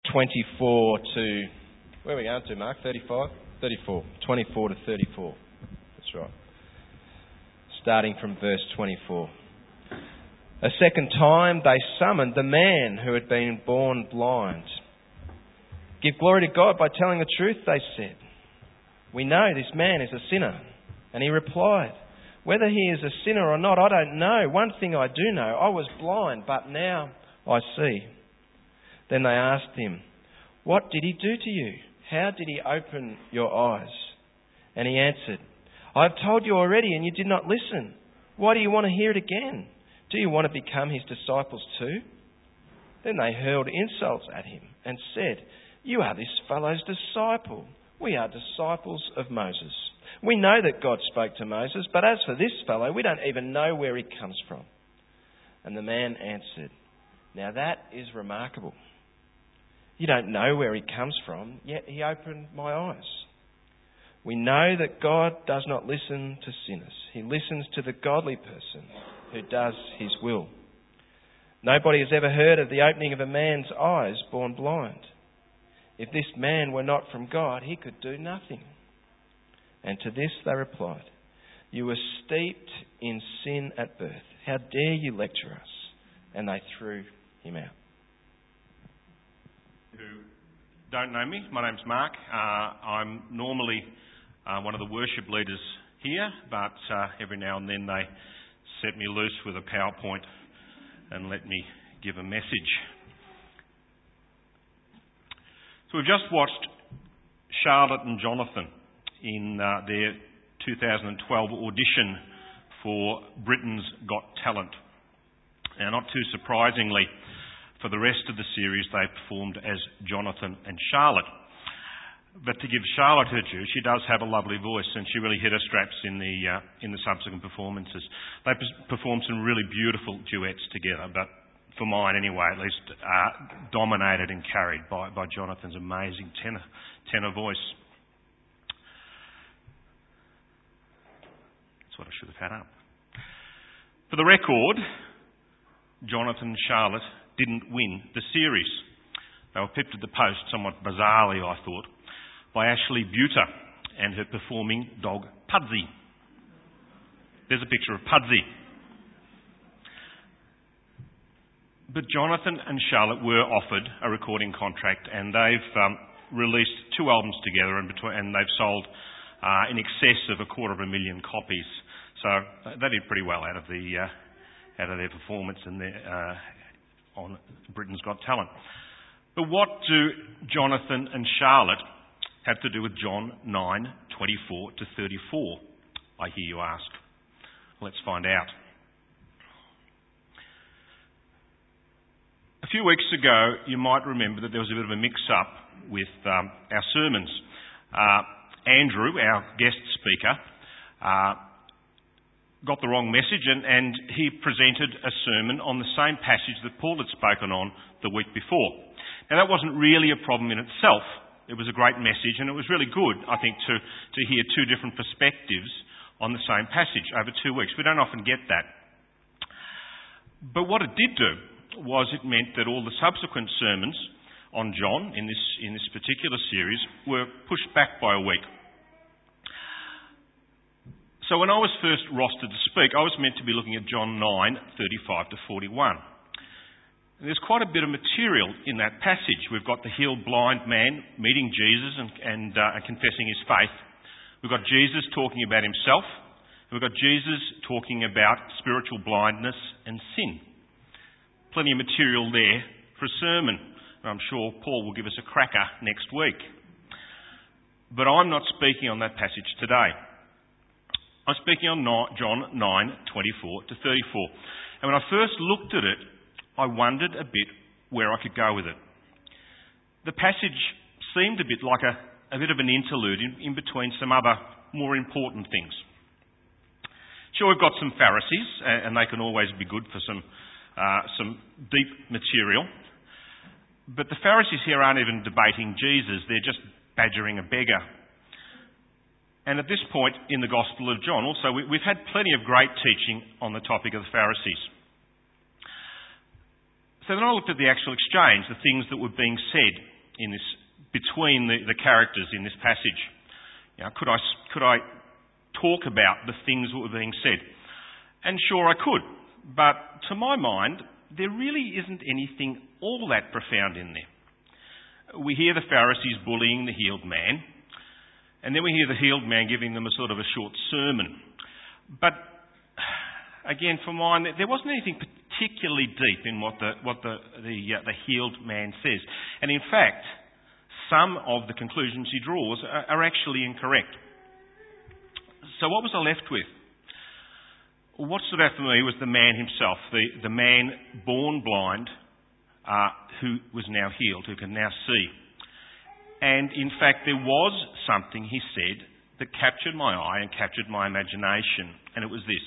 24 to... Where are we going to, Mark? 35? 34. 24 to 34. That's right. Starting from verse 24. A second time they summoned the man who had been born blind. Give glory to God by telling the truth, they said. We know this man is a sinner. And he replied, whether he is a sinner or not, I don't know. One thing I do know, I was blind, but now I see. Then they asked him, what did he do to you? How did he open your eyes? And he answered, I have told you already and you did not listen. Why do you want to hear it again? Do you want to become his disciples too? Then they hurled insults at him and said, you are this fellow's disciple. We are disciples of Moses. We know that God spoke to Moses, but as for this fellow, we don't even know where he comes from. And the man answered, now that is remarkable. You don't know where he comes from, yet he opened my eyes. We know that God does not listen to sinners. He listens to the godly person who does his will. Nobody has ever heard of the opening of a man's eyes born blind. If this man were not from God, he could do nothing. And to this they replied, you were steeped in sin at birth. How dare you lecture us? And they threw him out. Who don't know me, my name's Mark. I'm normally one of the worship leaders here, but every now and then they set me loose with a PowerPoint and let me give a message. So we've just watched Charlotte and Jonathan in their 2012 audition for Britain's Got Talent. Now, not too surprisingly, for the rest of the series they performed as Jonathan and Charlotte. But to give Charlotte her due, she does have a lovely voice and she really hit her straps in the subsequent performances. They performed some really beautiful duets together, but for mine anyway, at least dominated and carried by Jonathan's amazing tenor voice. That's what I should have had up. For the record, Jonathan and Charlotte didn't win the series. They were pipped at the post, somewhat bizarrely I thought, by Ashley Buter and her performing dog Pudsey. There's a picture of Pudsey. But Jonathan and Charlotte were offered a recording contract and they've released 2 albums together and they've sold in excess of 250,000 copies. So they did pretty well out of their performance and on Britain's Got Talent. But what do Jonathan and Charlotte have to do with John 9:24 to 34, I hear you ask? Let's find out. A few weeks ago, you might remember that there was a bit of a mix-up with our sermons. Andrew, our guest speaker, got the wrong message and he presented a sermon on the same passage that Paul had spoken on the week before. Now that wasn't really a problem in itself. It was a great message and it was really good, I think, to hear 2 different perspectives on the same passage over 2 weeks. We don't often get that. But what it did do was it meant that all the subsequent sermons on John in this particular series were pushed back by a week. So when I was first rostered to speak, I was meant to be looking at John 9:35 to 41. And there's quite a bit of material in that passage. We've got the healed blind man meeting Jesus and confessing his faith. We've got Jesus talking about himself. We've got Jesus talking about spiritual blindness and sin. Plenty of material there for a sermon. And I'm sure Paul will give us a cracker next week. But I'm not speaking on that passage today. I'm speaking on John 9:24 to 34. And when I first looked at it, I wondered a bit where I could go with it. The passage seemed a bit like a bit of an interlude in between some other more important things. Sure, we've got some Pharisees, and they can always be good for some deep material. But the Pharisees here aren't even debating Jesus, they're just badgering a beggar. And at this point in the Gospel of John, also, we've had plenty of great teaching on the topic of the Pharisees. So then I looked at the actual exchange, the things that were being said in this between the characters in this passage. Could I talk about the things that were being said? And sure I could, but to my mind, there really isn't anything all that profound in there. We hear the Pharisees bullying the healed man, and then we hear the healed man giving them a sort of a short sermon. But again, for mine, there wasn't anything particularly deep in what the healed man says. And in fact, some of the conclusions he draws are actually incorrect. So what was I left with? What stood out for me was the man himself, the man born blind, who was now healed, who can now see. And in fact, there was something he said that captured my eye and captured my imagination, and it was this: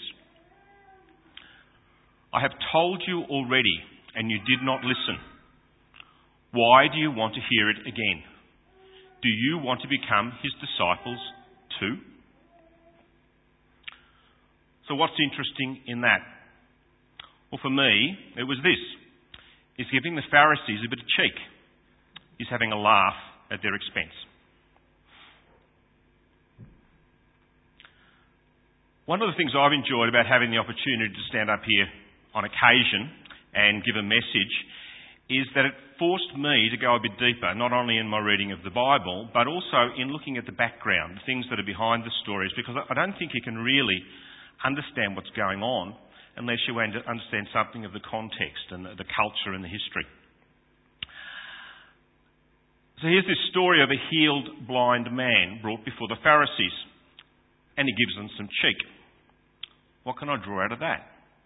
I have told you already, and you did not listen. Why do you want to hear it again? Do you want to become his disciples too? So what's interesting in that? Well, for me, it was this. He's giving the Pharisees a bit of cheek. He's having a laugh at their expense. One of the things I've enjoyed about having the opportunity to stand up here on occasion and give a message is that it forced me to go a bit deeper, not only in my reading of the Bible, but also in looking at the background, the things that are behind the stories, because I don't think you can really understand what's going on unless you understand something of the context and the culture and the history. So here's this story of a healed blind man brought before the Pharisees, and he gives them some cheek. What can I draw out of that?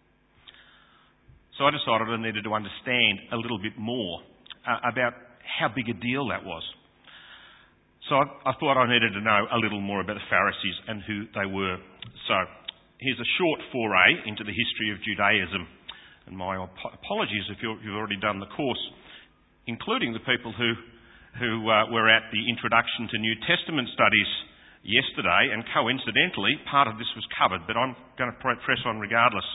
So I decided I needed to understand a little bit more about how big a deal that was. So I thought I needed to know a little more about the Pharisees and who they were. So here's a short foray into the history of Judaism. And my apologies if you've already done the course, including the people who were at the Introduction to New Testament Studies yesterday, and coincidentally, part of this was covered, but I'm going to press on regardless.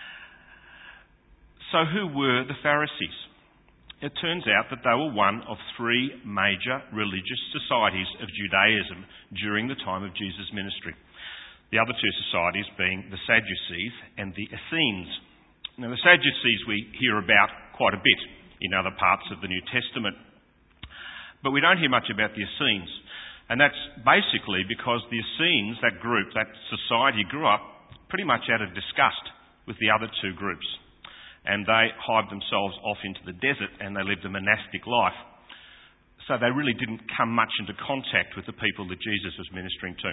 So who were the Pharisees? It turns out that they were one of three major religious societies of Judaism during the time of Jesus' ministry. The other two societies being the Sadducees and the Essenes. Now the Sadducees we hear about quite a bit in other parts of the New Testament, but we don't hear much about the Essenes. And that's basically because the Essenes, that group, that society, grew up pretty much out of disgust with the other two groups. And they hived themselves off into the desert and they lived a monastic life. So they really didn't come much into contact with the people that Jesus was ministering to.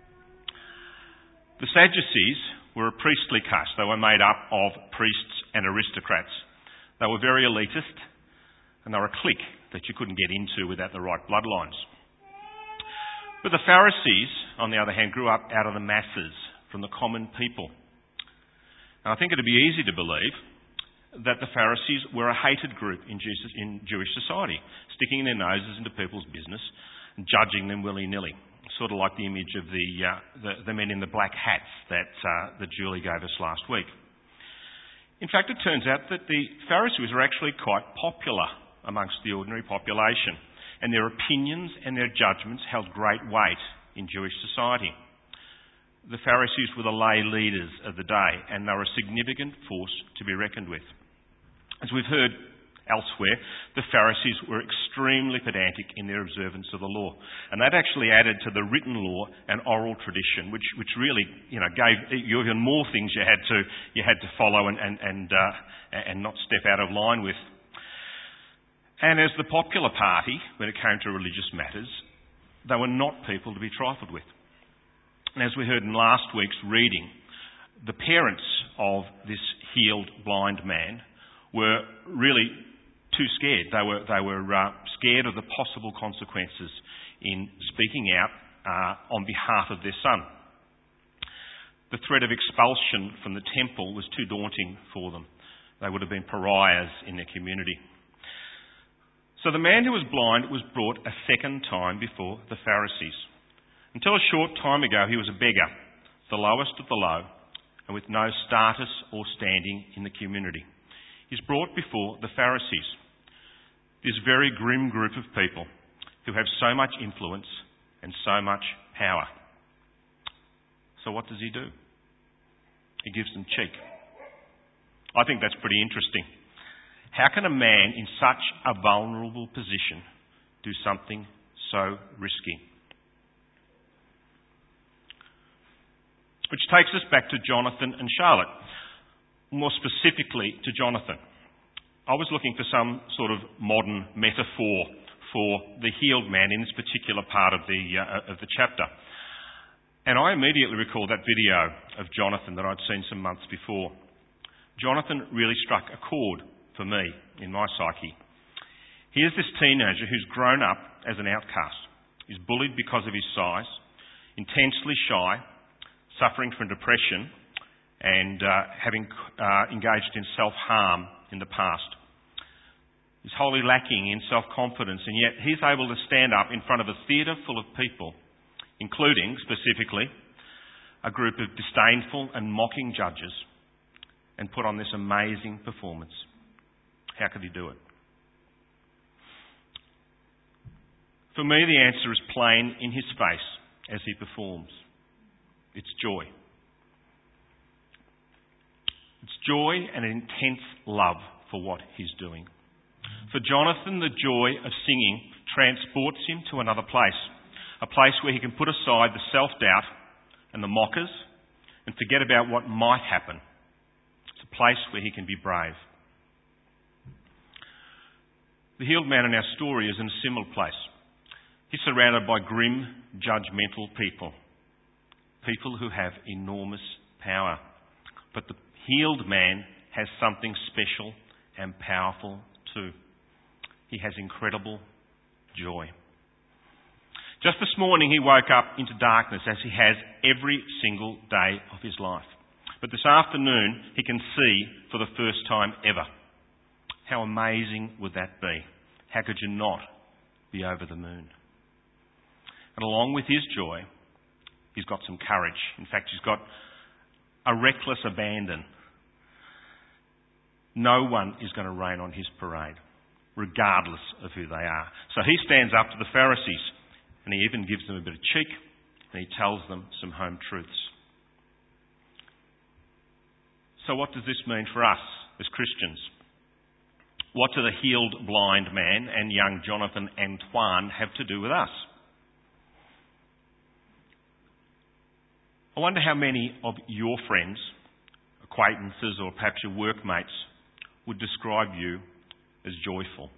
The Sadducees were a priestly caste. They were made up of priests and aristocrats. They were very elitist, and they were a clique that you couldn't get into without the right bloodlines. But the Pharisees, on the other hand, grew up out of the masses, from the common people. And I think it'd be easy to believe that the Pharisees were a hated group in Jewish society, sticking their noses into people's business and judging them willy-nilly. Sort of like the image of the men in the black hats that Julie gave us last week. In fact, it turns out that the Pharisees were actually quite popular amongst the ordinary population, and their opinions and their judgments held great weight in Jewish society. The Pharisees were the lay leaders of the day, and they were a significant force to be reckoned with. As we've heard elsewhere, the Pharisees were extremely pedantic in their observance of the law, and that actually added to the written law and oral tradition, which really gave you even more things you had to follow and not step out of line with. And as the popular party, when it came to religious matters, they were not people to be trifled with. And as we heard in last week's reading, the parents of this healed blind man were really too scared. They were scared of the possible consequences in speaking out on behalf of their son. The threat of expulsion from the temple was too daunting for them. They would have been pariahs in their community. So the man who was blind was brought a second time before the Pharisees. Until a short time ago, he was a beggar, the lowest of the low, and with no status or standing in the community. He's brought before the Pharisees. This very grim group of people who have so much influence and so much power. So what does he do? He gives them cheek. I think that's pretty interesting. How can a man in such a vulnerable position do something so risky? Which takes us back to Jonathan and Charlotte. More specifically to Jonathan. I was looking for some sort of modern metaphor for the healed man in this particular part of the chapter. And I immediately recalled that video of Jonathan that I'd seen some months before. Jonathan really struck a chord for me in my psyche. Here's this teenager who's grown up as an outcast. He's bullied because of his size, intensely shy, suffering from depression, and having engaged in self-harm in the past. He's wholly lacking in self-confidence, and yet he's able to stand up in front of a theatre full of people, including, specifically, a group of disdainful and mocking judges, and put on this amazing performance. How could he do it? For me, the answer is plain in his face as he performs. It's joy. It's joy and an intense love for what he's doing. For Jonathan, the joy of singing transports him to another place, a place where he can put aside the self-doubt and the mockers and forget about what might happen. It's a place where he can be brave. The healed man in our story is in a similar place. He's surrounded by grim, judgmental people. People who have enormous power. But the healed man has something special and powerful too. He has incredible joy. Just this morning he woke up into darkness as he has every single day of his life. But this afternoon he can see for the first time ever. How amazing would that be? How could you not be over the moon? And along with his joy, he's got some courage. In fact, he's got a reckless abandon. No one is going to rain on his parade, regardless of who they are. So he stands up to the Pharisees, and he even gives them a bit of cheek, and he tells them some home truths. So what does this mean for us as Christians? What do the healed blind man and young Jonathan Antoine have to do with us? I wonder how many of your friends, acquaintances, or perhaps your workmates would describe you as joyful.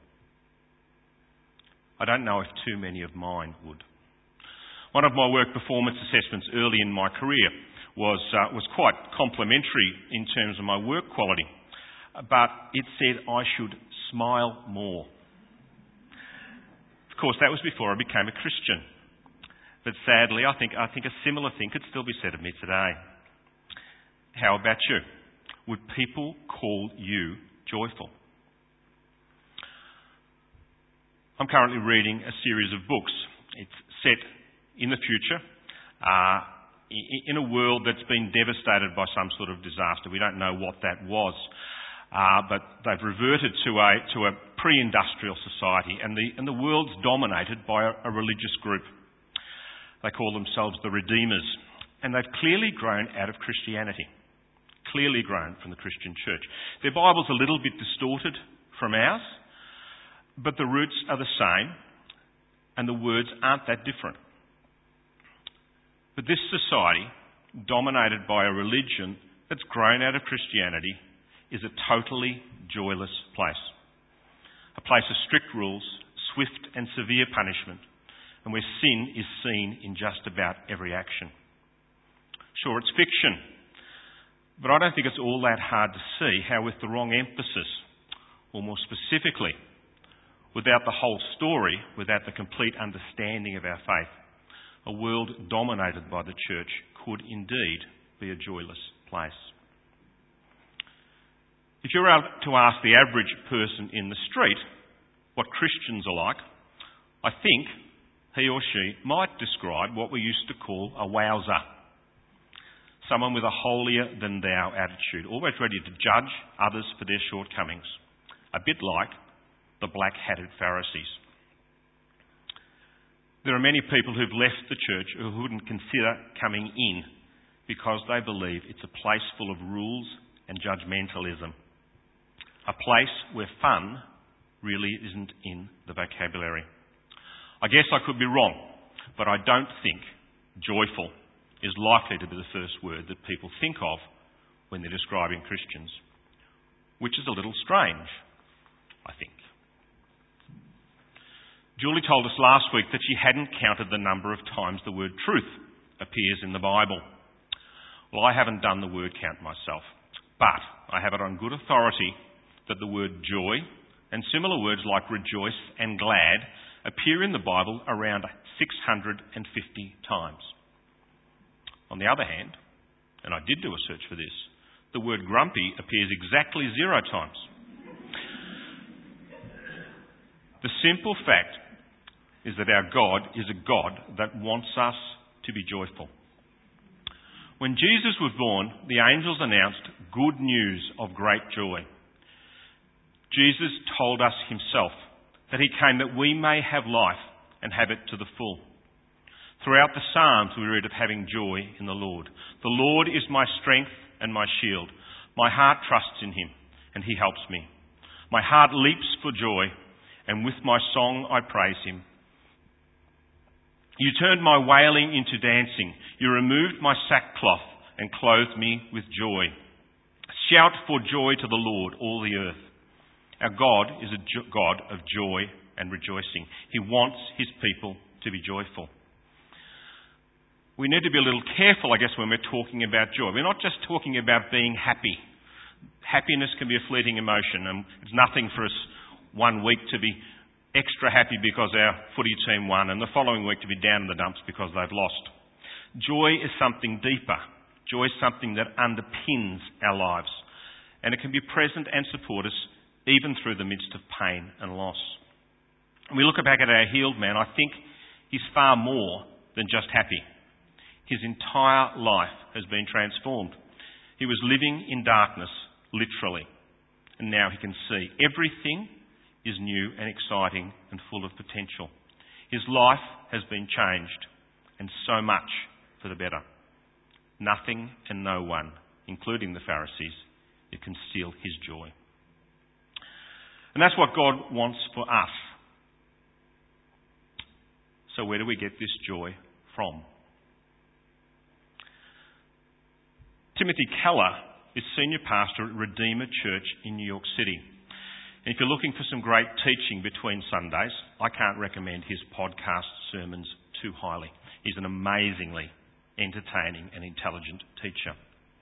I don't know if too many of mine would. One of my work performance assessments early in my career was quite complimentary in terms of my work quality, but it said I should smile more. Of course, that was before I became a Christian. But sadly, I think a similar thing could still be said of me today. How about you? Would people call you joyful? I'm currently reading a series of books. It's set in the future, in a world that's been devastated by some sort of disaster. We don't know what that was, but they've reverted to a pre-industrial society, and the world's dominated by a religious group. They call themselves the Redeemers, and they've clearly grown out of Christianity, clearly grown from the Christian church. Their Bible's a little bit distorted from ours, but the roots are the same, and the words aren't that different. But this society, dominated by a religion that's grown out of Christianity, is a totally joyless place. A place of strict rules, swift and severe punishment, and where sin is seen in just about every action. Sure, it's fiction, but I don't think it's all that hard to see how with the wrong emphasis, or more specifically, without the whole story, without the complete understanding of our faith, a world dominated by the church could indeed be a joyless place. If you were to ask the average person in the street what Christians are like, I think he or she might describe what we used to call a wowser. Someone with a holier-than-thou attitude, always ready to judge others for their shortcomings. A bit like the black-hatted Pharisees. There are many people who've left the church who wouldn't consider coming in because they believe it's a place full of rules and judgmentalism. A place where fun really isn't in the vocabulary. I guess I could be wrong, but I don't think joyful is likely to be the first word that people think of when they're describing Christians, which is a little strange, I think. Julie told us last week that she hadn't counted the number of times the word truth appears in the Bible. Well, I haven't done the word count myself, but I have it on good authority that the word joy and similar words like rejoice and glad appear in the Bible around 650 times. On the other hand, and I did do a search for this, the word grumpy appears exactly 0 times. The simple fact is that our God is a God that wants us to be joyful. When Jesus was born, the angels announced good news of great joy. Jesus told us himself that he came that we may have life and have it to the full. Throughout the Psalms we read of having joy in the Lord. The Lord is my strength and my shield. My heart trusts in him and he helps me. My heart leaps for joy and with my song I praise him. You turned my wailing into dancing. You removed my sackcloth and clothed me with joy. Shout for joy to the Lord, all the earth. Our God is a God of joy and rejoicing. He wants his people to be joyful. We need to be a little careful, I guess, when we're talking about joy. We're not just talking about being happy. Happiness can be a fleeting emotion, and it's nothing for us one week to be extra happy because our footy team won and the following week to be down in the dumps because they've lost. Joy is something deeper. Joy is something that underpins our lives, and it can be present and support us even through the midst of pain and loss. When we look back at our healed man, I think he's far more than just happy. His entire life has been transformed. He was living in darkness, literally, and now he can see. Everything is new and exciting and full of potential. His life has been changed, and so much for the better. Nothing and no one, including the Pharisees, can steal his joy. And that's what God wants for us. So where do we get this joy from? Timothy Keller is senior pastor at Redeemer Church in New York City. And if you're looking for some great teaching between Sundays, I can't recommend his podcast sermons too highly. He's an amazingly entertaining and intelligent teacher.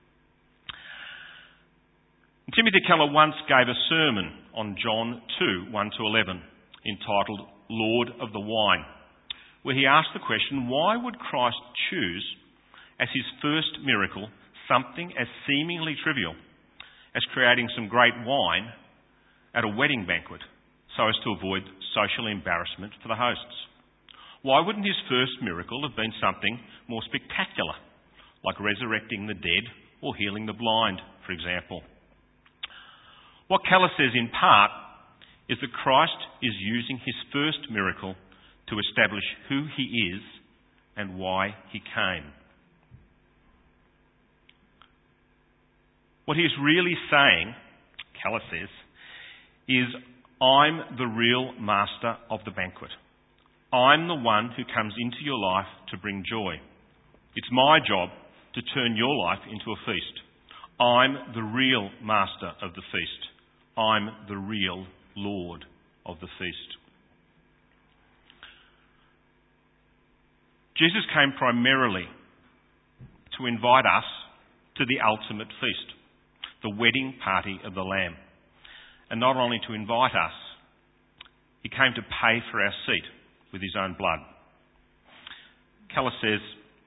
Timothy Keller once gave a sermon on John 2, 1-11, entitled Lord of the Wine, where he asked the question, why would Christ choose as his first miracle something as seemingly trivial as creating some great wine at a wedding banquet so as to avoid social embarrassment for the hosts? Why wouldn't his first miracle have been something more spectacular, like resurrecting the dead or healing the blind, for example? What Keller says in part is that Christ is using his first miracle to establish who he is and why he came. What he's really saying, Keller says, is I'm the real master of the banquet. I'm the one who comes into your life to bring joy. It's my job to turn your life into a feast. I'm the real master of the feast. I'm the real Lord of the feast. Jesus came primarily to invite us to the ultimate feast, the wedding party of the Lamb. And not only to invite us, he came to pay for our seat with his own blood. Keller says,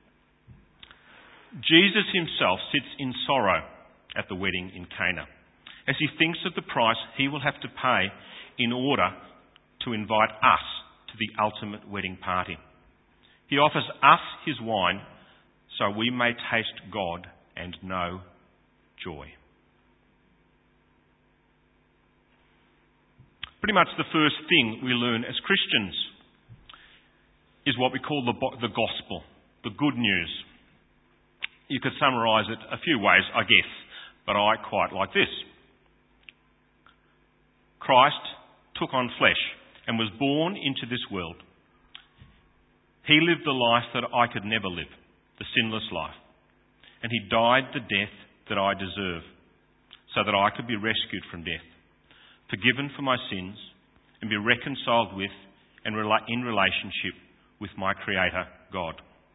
Jesus himself sits in sorrow at the wedding in Cana, as he thinks of the price he will have to pay in order to invite us to the ultimate wedding party. He offers us his wine so we may taste God and know joy. Pretty much the first thing we learn as Christians is what we call the gospel, the good news. You could summarise it a few ways, I guess, but I quite like this. Christ took on flesh and was born into this world. He lived the life that I could never live, the sinless life. And he died the death that I deserve, so that I could be rescued from death, forgiven for my sins, and be reconciled with and in relationship with my Creator, God.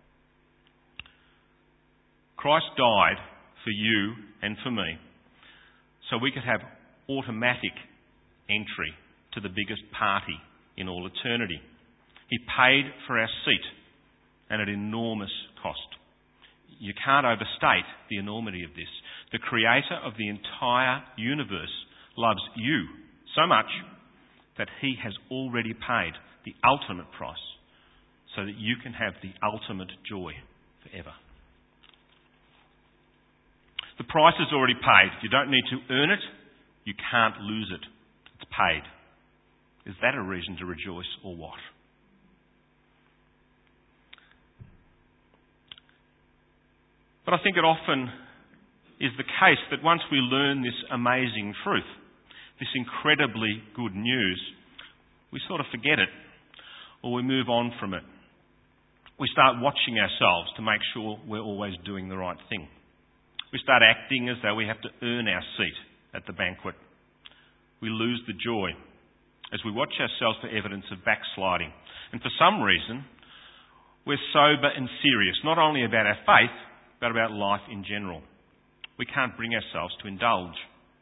Christ died for you and for me, so we could have automatic entry to the biggest party in all eternity. He paid for our seat at an enormous cost. You can't overstate the enormity of this. The Creator of the entire universe loves you so much that he has already paid the ultimate price so that you can have the ultimate joy forever. The price is already paid. You don't need to earn it. You can't lose it. It's paid. Is that a reason to rejoice or what? But I think it often is the case that once we learn this amazing truth, this incredibly good news, we sort of forget it or we move on from it. We start watching ourselves to make sure we're always doing the right thing. We start acting as though we have to earn our seat at the banquet. We lose the joy as we watch ourselves for evidence of backsliding. And for some reason, we're sober and serious, not only about our faith, but about life in general. We can't bring ourselves to indulge.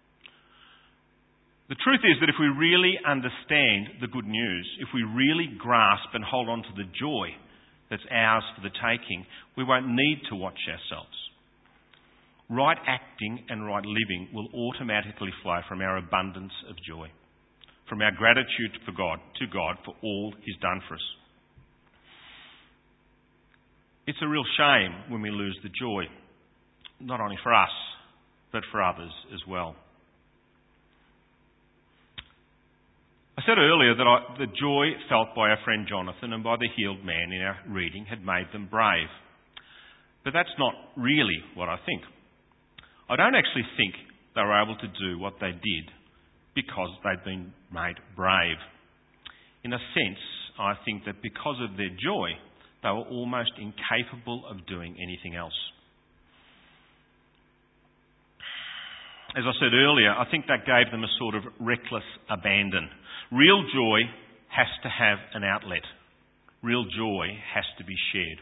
The truth is that if we really understand the good news, if we really grasp and hold on to the joy that's ours for the taking, we won't need to watch ourselves. Right acting and right living will automatically flow from our abundance of joy, from our gratitude to God for all he's done for us. It's a real shame when we lose the joy, not only for us, but for others as well. I said earlier that the joy felt by our friend Jonathan and by the healed man in our reading had made them brave. But that's not really what I think. I don't actually think they were able to do what they did because they'd been made brave. In a sense, I think that because of their joy, they were almost incapable of doing anything else. As I said earlier, I think that gave them a sort of reckless abandon. Real joy has to have an outlet. Real joy has to be shared.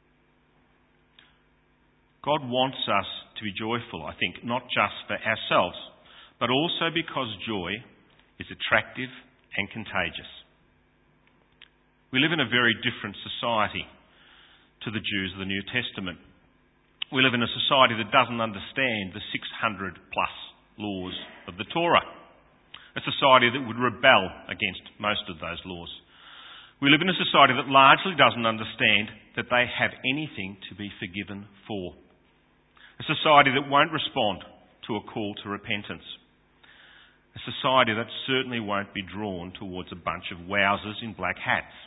God wants us to be joyful, I think, not just for ourselves, but also because joy is attractive and contagious. We live in a very different society to the Jews of the New Testament. We live in a society that doesn't understand the 600 plus laws of the Torah. A society that would rebel against most of those laws. We live in a society that largely doesn't understand that they have anything to be forgiven for. A society that won't respond to a call to repentance. A society that certainly won't be drawn towards a bunch of wowsers in black hats.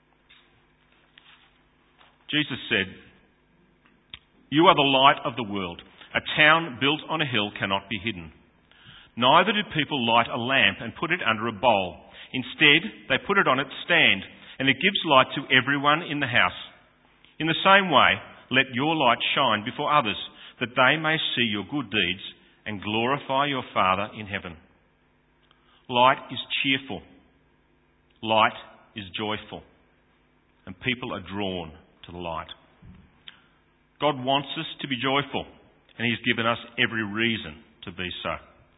Jesus said, "You are the light of the world. A town built on a hill cannot be hidden. Neither do people light a lamp and put it under a bowl. Instead, they put it on its stand, and it gives light to everyone in the house. In the same way, let your light shine before others, that they may see your good deeds and glorify your Father in heaven." Light is cheerful. Light is joyful. And people are drawn to the light. God wants us to be joyful, and he's given us every reason to be so.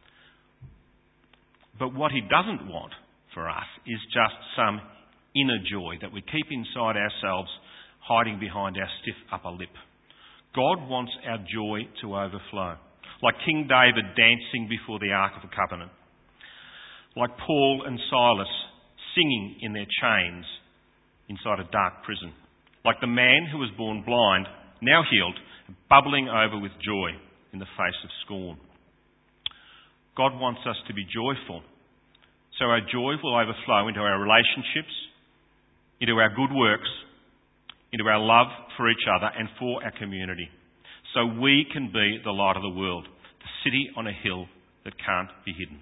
But what he doesn't want for us is just some inner joy that we keep inside ourselves, hiding behind our stiff upper lip. God wants our joy to overflow, like King David dancing before the Ark of the Covenant, like Paul and Silas singing in their chains inside a dark prison, like the man who was born blind, now healed, bubbling over with joy in the face of scorn. God wants us to be joyful so our joy will overflow into our relationships, into our good works, into our love for each other and for our community, so we can be the light of the world, the city on a hill that can't be hidden.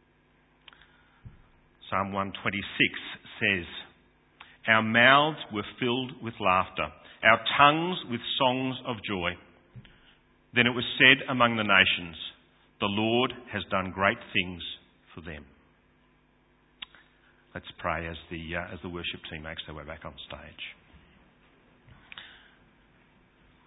Psalm 126 says, "Our mouths were filled with laughter, our tongues with songs of joy. Then it was said among the nations, the Lord has done great things for them." Let's pray as the worship team makes their way back on stage.